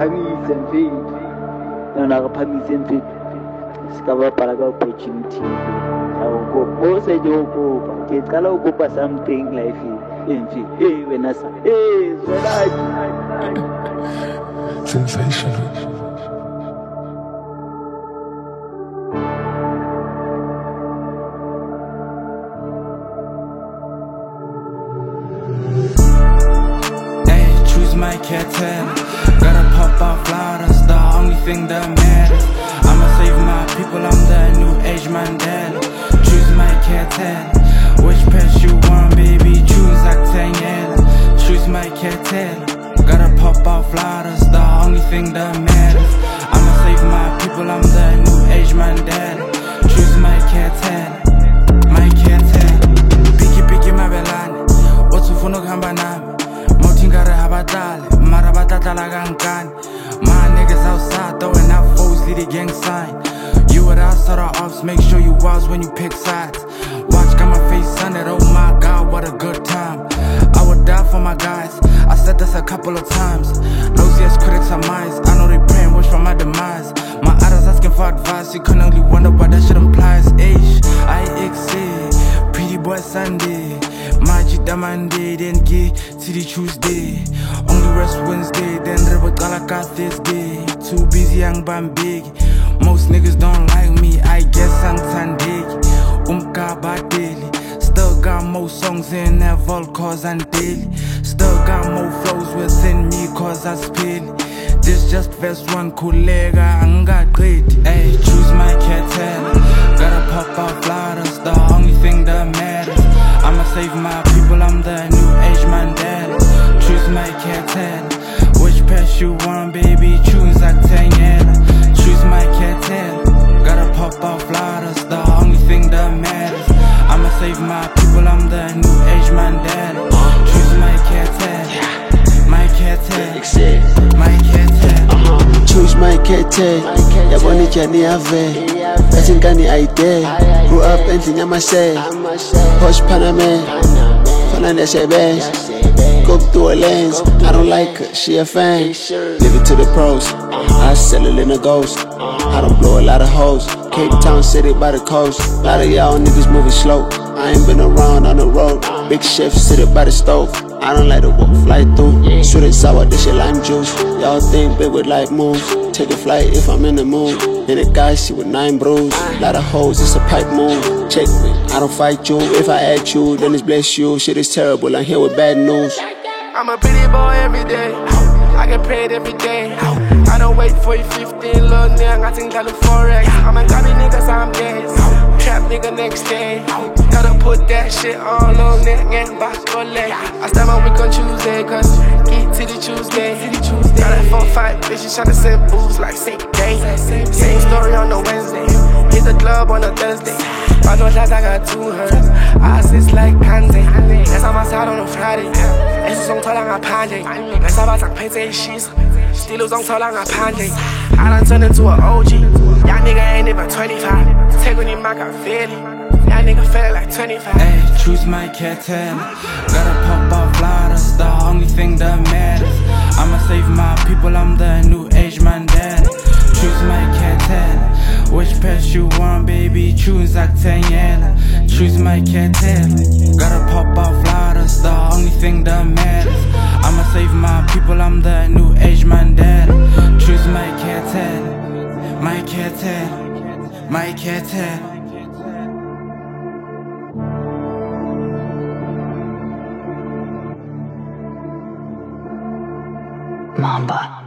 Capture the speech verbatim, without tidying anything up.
phamisa mfethu yona akaphamise mfethu sikababhala ka opportunity yawo kose nje ukuba ngicala ukuba something life mfethu hey wena sa hey zwelaji sensational. My cartel, gotta pop off loud, that's the only thing that matters. I'ma save my people, I'm the new age Mandela. Choose my cartel, which pass you want, baby, choose Octaniela. Choose my cartel, gotta pop off loud, that's the only thing that matters. I'ma save my people, I'm the new age Mandela. Choose my cartel, my cartel. Piki piki mabelane, what's ufuno kamba nami? Motingara habatale, marabatala gankani. My niggas outside throwing out foes, lead the gang sign. You and I saw the ops, make sure you was when you pick sides. Watch, got my face on it, oh my god, what a good time. I would die for my guys, I said this a couple of times. Nosy as critics are mine, I know they praying, wish for my demise. My idols asking for advice, you can only wonder what that shit implies. H, I X A, pretty boy Sunday. Magic Monday, then get to the Tuesday. Only rest Wednesday, then Rebel got this day. Too busy, young bam big. Most niggas don't like me, I guess I'm Tandig. Umka daily. Still got more songs in that vault cause I'm daily. Still got more flows within me cause I spill. This just verse one collega, I got great. Ay, choose my cartel. Gotta pop off loud, that's the only thing that matters. I'ma save my people, I'm the new age Mandela. Choose my cartel, which pass you want, baby, choose Octaniela. Choose my cartel, gotta pop off loud, that's the only thing that matters. I'ma save my people, I'm the new age Mandela. Choose my cartel, my cartel, my cartel. Choose my cartel, yabona ijani yave yathi ngani ayide. Grew up endlini yamashe Posh Panamera fana nesebenza go through a lens. I don't like her, she a fan. Leave it to the pros, I sell it in a ghost. I don't blow a lot of hoes. Cape Town city by the coast. Lot of y'all niggas moving slow. I ain't been around on the road. Big chef sit by the stove. I don't like to walk fly through. Sweet and sour, this shit lime juice. Y'all think big with life moves. Take a flight if I'm in the mood. And a guy see with nine bros. Lot of hoes, it's a pipe move. Check me, I don't fight you. If I add you, then it's bless you. Shit is terrible, I'm here with bad news. I'm a pretty boy every day. I get paid every day. I don't wait for you fifteen, little nigga, I think that the forex. I'm a gabby nigga, so I'm dead. Trap nigga next day. Gotta put that shit on, little nigga, back or leg. I start my week on Tuesday, cause get to the Tuesday. Got that four, five bitches tryna send boobs like sick day. Same story on the Wednesday. Hit the club on a Thursday. I know that I got two herds. I assist like Kanye. That's on my side on a Friday. It's on tall on a Panje. That's how I talk pay shit. Still on tall on a Panje. I done turned into an O G. Y'all nigga ain't even twenty-five. Take on him, I got fifty. Y'all nigga feel like twenty-five. Hey, choose my cartel. Gotta pop off loud, that's the only thing that matters. I'ma save my people, I'm the new age Mandela. Choose my cartel, which pass you want, baby, choose Octaniela. Choose my cartel, gotta pop off loud, that's the only thing that matters. I'ma save my people, I'm the new age Mandela. Choose my cartel, my cartel, my cartel. Mamba.